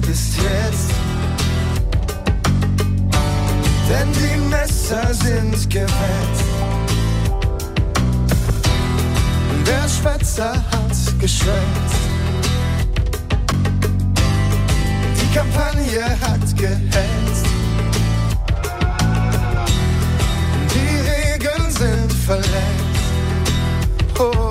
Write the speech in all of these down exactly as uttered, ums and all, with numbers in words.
bist jetzt. Denn die Messer sind gewetzt. Der Schwätzer hat geschwänzt. Die Kampagne hat gehetzt. Die Regeln sind verletzt. Oh,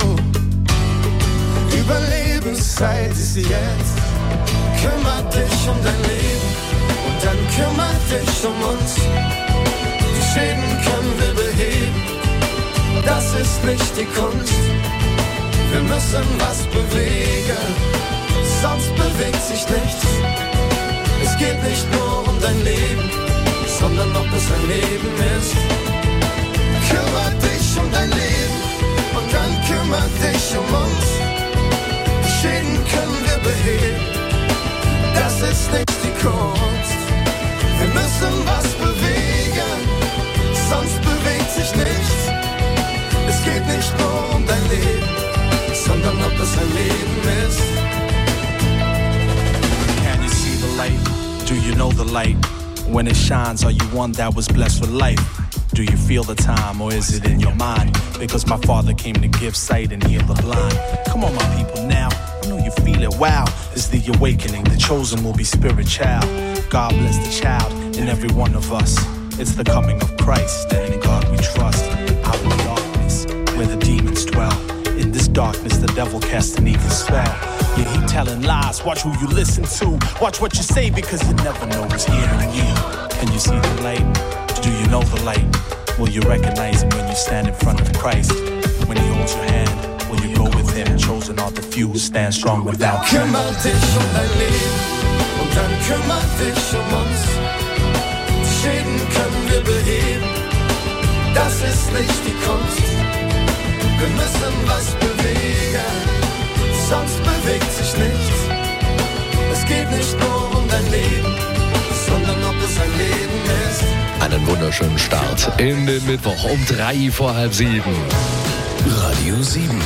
Überlebenszeit ist jetzt. Kümmer dich um dein Leben und dann kümmer dich um uns. Die Schäden können wir beheben, das ist nicht die Kunst. Wir müssen was bewegen, sonst bewegt sich nichts. Es geht nicht nur um dein Leben, sondern ob es ein Leben ist. Kümmer dich um dein Leben und dann kümmer dich um uns. Die Schäden können wir beheben, das ist nicht die Kunst. Wir müssen was bewegen, sonst bewegt sich nichts. Es geht nicht nur um dein Leben, sondern ob es ein Leben ist. Can you see the light? Do you know the light? When it shines, are you one that was blessed with life? Do you feel the time, or is it in your mind? Because my father came to give sight and heal the blind. Come on, my people, now. I know you feel it. Wow, it's the awakening. The chosen will be spirit child. God bless the child in every one of us. It's the coming of Christ, and in God we trust. Out of the darkness, where the demons dwell. In this darkness, the devil casts an evil spell. Yeah, he telling lies. Watch who you listen to. Watch what you say, because you never know who's hearing you. Can you see the light? Do you know the light? Will you recognize him when you stand in front of Christ? When he holds your hand, will you go with him? Chosen are the few who stand strong without him. Kümmer dich um dein Leben und dann kümmer dich um uns. Die Schäden können wir beheben, das ist nicht die Kunst. Wir müssen was bewegen, sonst bewegt sich nichts. Es geht nicht nur um dein Leben, sondern ob es ein Leben ist. Einen wunderschönen Start in den Mittwoch um drei vor halb sieben. Radio sieben.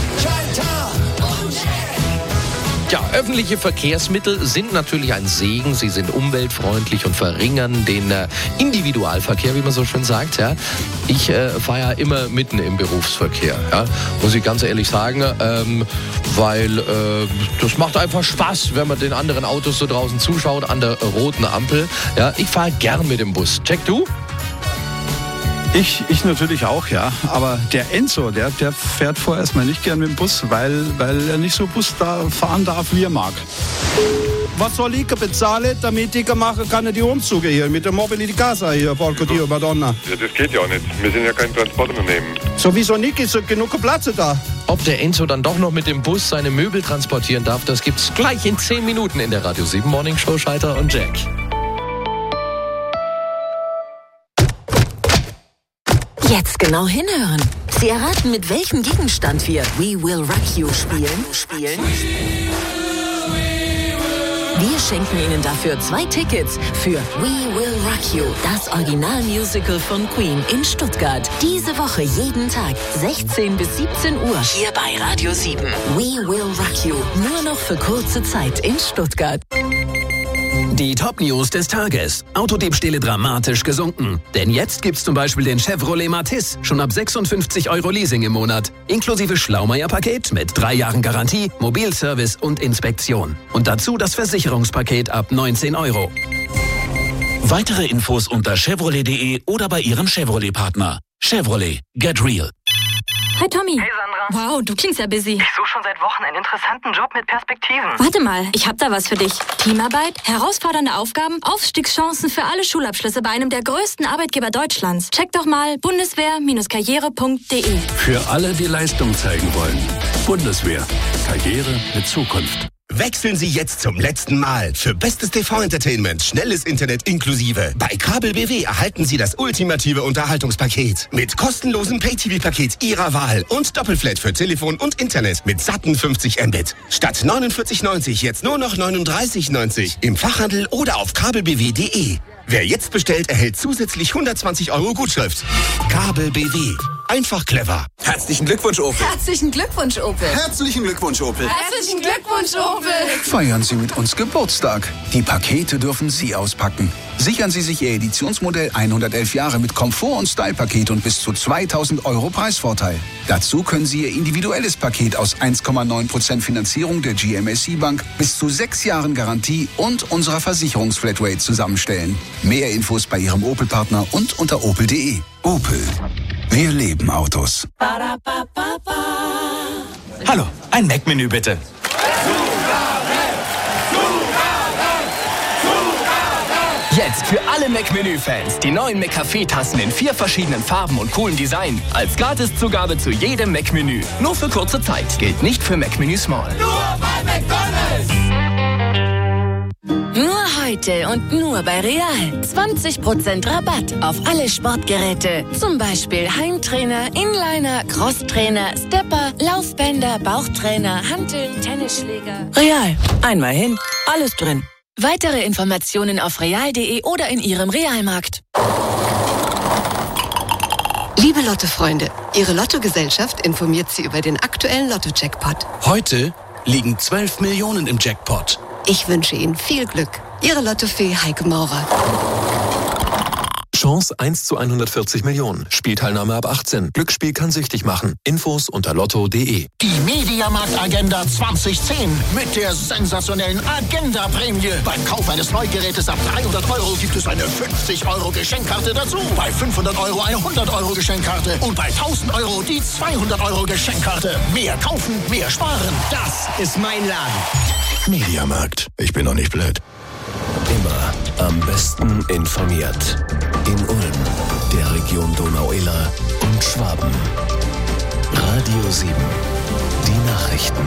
Ja, öffentliche Verkehrsmittel sind natürlich ein Segen. Sie sind umweltfreundlich und verringern den äh, Individualverkehr, wie man so schön sagt. Ja. Ich äh, fahre ja immer mitten im Berufsverkehr, ja, muss ich ganz ehrlich sagen, ähm, weil äh, das macht einfach Spaß, wenn man den anderen Autos so draußen zuschaut an der roten Ampel. Ja, ich fahre gern mit dem Bus. Check du? Ich, ich natürlich auch, ja. Aber der Enzo, der, der fährt vorerst mal nicht gern mit dem Bus, weil, weil er nicht so Bus da fahren darf, wie er mag. Was soll ich bezahlen, damit ich machen kann, die Umzüge hier mit der Mobili di Casa hier, Porco Dio Madonna? Ja, das geht ja auch nicht. Wir sind ja kein Transportunternehmen. Sowieso nicht, ist genug Platz da. Ob der Enzo dann doch noch mit dem Bus seine Möbel transportieren darf, das gibt's gleich in zehn Minuten in der Radio sieben Morning Show. Scheiter und Jack. Jetzt genau hinhören. Sie erraten, mit welchem Gegenstand wir We Will Rock You spielen. spielen. Wir schenken Ihnen dafür zwei Tickets für We Will Rock You, das Originalmusical von Queen in Stuttgart. Diese Woche jeden Tag, sechzehn bis siebzehn Uhr, hier bei Radio sieben. We Will Rock You, nur noch für kurze Zeit in Stuttgart. Die Top-News des Tages. Autodiebstähle dramatisch gesunken. Denn jetzt gibt's zum Beispiel den Chevrolet Matiz schon ab sechsundfünfzig Euro Leasing im Monat. Inklusive Schlaumeier-Paket mit drei Jahren Garantie, Mobilservice und Inspektion. Und dazu das Versicherungspaket ab neunzehn Euro. Weitere Infos unter Chevrolet punkt de oder bei Ihrem Chevrolet-Partner. Chevrolet. Get real. Hi Tommy. Hey Sandra. Wow, du klingst ja busy. Ich suche schon seit Wochen einen interessanten Job mit Perspektiven. Warte mal, ich hab da was für dich. Teamarbeit, herausfordernde Aufgaben, Aufstiegschancen für alle Schulabschlüsse bei einem der größten Arbeitgeber Deutschlands. Check doch mal bundeswehr Bindestrich karriere punkt de. Für alle, die Leistung zeigen wollen. Bundeswehr. Karriere mit Zukunft. Wechseln Sie jetzt zum letzten Mal. Für bestes T V-Entertainment, schnelles Internet inklusive. Bei Kabel B W erhalten Sie das ultimative Unterhaltungspaket. Mit kostenlosem Pay-T V-Paket Ihrer Wahl und Doppelflat für Telefon und Internet mit satten fünfzig Mbit. Statt neunundvierzig neunzig jetzt nur noch neununddreißig neunzig. Im Fachhandel oder auf kabel b w punkt de. Wer jetzt bestellt, erhält zusätzlich hundertzwanzig Euro Gutschrift. Kabel B W. Einfach clever. Herzlichen Glückwunsch, Opel. Herzlichen Glückwunsch, Opel. Herzlichen Glückwunsch, Opel. Herzlichen Glückwunsch, Opel. Feiern Sie mit uns Geburtstag. Die Pakete dürfen Sie auspacken. Sichern Sie sich Ihr Editionsmodell hundertelf Jahre mit Komfort- und Style-Paket und bis zu zweitausend Euro Preisvorteil. Dazu können Sie Ihr individuelles Paket aus eins Komma neun Prozent Finanzierung der G M S C-Bank, bis zu sechs Jahren Garantie und unserer Versicherungsflatrate zusammenstellen. Mehr Infos bei Ihrem Opel-Partner und unter opel punkt de. Opel. Wir leben Autos. Hallo, ein Mac-Menü bitte. Jetzt für alle Mac-Menü-Fans die neuen McCafé-Tassen in vier verschiedenen Farben und coolen Design. Als Gratiszugabe zu jedem Mac-Menü. Nur für kurze Zeit. Gilt nicht für Mac-Menü Small. Nur bei McDonald's! Nur heute und nur bei Real. zwanzig Prozent Rabatt auf alle Sportgeräte. Zum Beispiel Heimtrainer, Inliner, Crosstrainer, Stepper, Laufbänder, Bauchtrainer, Hanteln, Tennisschläger. Real. Einmal hin, alles drin. Weitere Informationen auf real punkt de oder in Ihrem Realmarkt. Liebe Lotto-Freunde, Ihre Lottogesellschaft informiert Sie über den aktuellen Lotto-Jackpot. Heute liegen zwölf Millionen im Jackpot. Ich wünsche Ihnen viel Glück. Ihre Lottofee Heike Maurer. Chance eins zu hundertvierzig Millionen. Spielteilnahme ab achtzehn. Glücksspiel kann süchtig machen. Infos unter lotto punkt de. Die Mediamarkt-Agenda zwanzig zehn mit der sensationellen Agenda-Prämie. Beim Kauf eines Neugerätes ab dreihundert Euro gibt es eine fünfzig Euro Geschenkkarte dazu. Bei fünfhundert Euro eine hundert Euro Geschenkkarte. Und bei tausend Euro die zweihundert Euro Geschenkkarte. Mehr kaufen, mehr sparen. Das ist mein Laden. Mediamarkt. Ich bin doch nicht blöd. Immer am besten informiert. In Ulm, der Region Donau-Iller und Schwaben. Radio sieben. Die Nachrichten.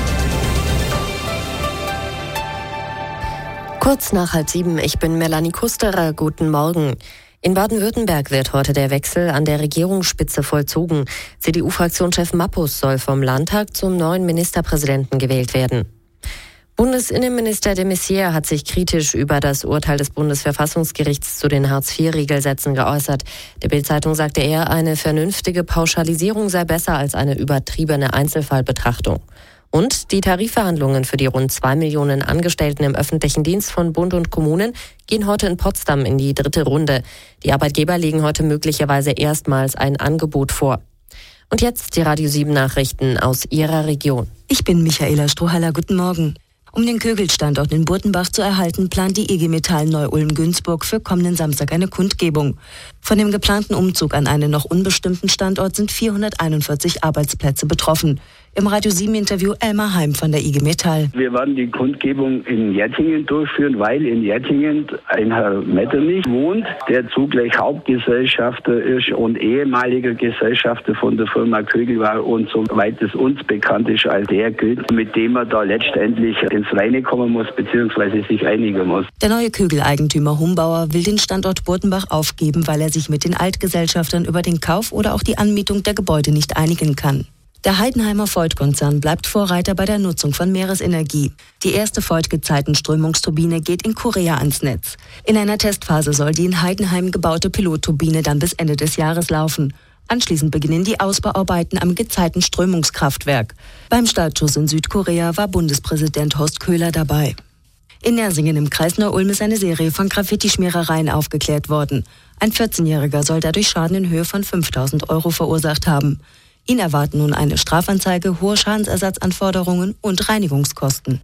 Kurz nach halb sieben, ich bin Melanie Kusterer. Guten Morgen. In Baden-Württemberg wird heute der Wechsel an der Regierungsspitze vollzogen. C D U-Fraktionschef Mappus soll vom Landtag zum neuen Ministerpräsidenten gewählt werden. Bundesinnenminister de Maizière hat sich kritisch über das Urteil des Bundesverfassungsgerichts zu den Hartz vier Regelsätzen geäußert. Der Bild-Zeitung sagte er, eine vernünftige Pauschalisierung sei besser als eine übertriebene Einzelfallbetrachtung. Und die Tarifverhandlungen für die rund zwei Millionen Angestellten im öffentlichen Dienst von Bund und Kommunen gehen heute in Potsdam in die dritte Runde. Die Arbeitgeber legen heute möglicherweise erstmals ein Angebot vor. Und jetzt die Radio sieben Nachrichten aus Ihrer Region. Ich bin Michaela Strohhaller. Guten Morgen. Um den Kögel-Standort in Burtenbach zu erhalten, plant die I G Metall Neu-Ulm-Günzburg für kommenden Samstag eine Kundgebung. Von dem geplanten Umzug an einen noch unbestimmten Standort sind vierhunderteinundvierzig Arbeitsplätze betroffen. Im Radio sieben Interview Elmar Heim von der I G Metall. Wir werden die Kundgebung in Jettingen durchführen, weil in Jettingen ein Herr Metternich wohnt, der zugleich Hauptgesellschafter ist und ehemaliger Gesellschafter von der Firma Kögel war und soweit es uns bekannt ist, als der gilt, mit dem er da letztendlich ins Reine kommen muss bzw. sich einigen muss. Der neue Kögel-Eigentümer Humbauer will den Standort Burtenbach aufgeben, weil er sich mit den Altgesellschaftern über den Kauf oder auch die Anmietung der Gebäude nicht einigen kann. Der Heidenheimer Voith-Konzern bleibt Vorreiter bei der Nutzung von Meeresenergie. Die erste Voith-Gezeitenströmungsturbine geht in Korea ans Netz. In einer Testphase soll die in Heidenheim gebaute Pilotturbine dann bis Ende des Jahres laufen. Anschließend beginnen die Ausbauarbeiten am Gezeitenströmungskraftwerk. Beim Startschuss in Südkorea war Bundespräsident Horst Köhler dabei. In Nersingen im Kreis Neu-Ulm ist eine Serie von Graffiti-Schmierereien aufgeklärt worden. Ein vierzehnjähriger soll dadurch Schaden in Höhe von fünftausend Euro verursacht haben. Ihn erwarten nun eine Strafanzeige, hohe Schadensersatzanforderungen und Reinigungskosten.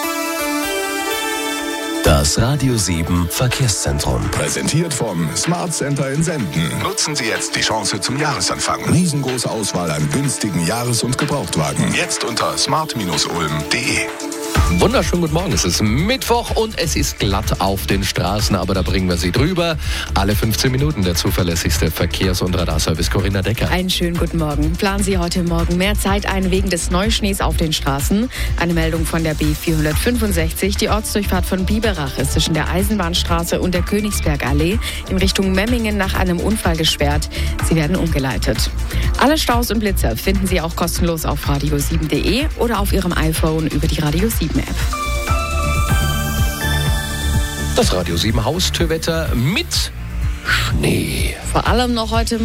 Das Radio sieben Verkehrszentrum. Präsentiert vom Smart Center in Senden. Nutzen Sie jetzt die Chance zum Jahresanfang. Riesengroße Auswahl an günstigen Jahres- und Gebrauchtwagen. Jetzt unter smart ulm punkt de. Wunderschönen guten Morgen, es ist Mittwoch und es ist glatt auf den Straßen, aber da bringen wir Sie drüber. Alle fünfzehn Minuten der zuverlässigste Verkehrs- und Radarservice Corinna Decker. Einen schönen guten Morgen. Planen Sie heute Morgen mehr Zeit ein wegen des Neuschnees auf den Straßen. Eine Meldung von der B vierhundertfünfundsechzig. Die Ortsdurchfahrt von Biberach ist zwischen der Eisenbahnstraße und der Königsbergallee in Richtung Memmingen nach einem Unfall gesperrt. Sie werden umgeleitet. Alle Staus und Blitzer finden Sie auch kostenlos auf radio sieben punkt de oder auf Ihrem iPhone über die Radio sieben App. Das Radio sieben Haustürwetter mit Schnee. Vor allem noch heute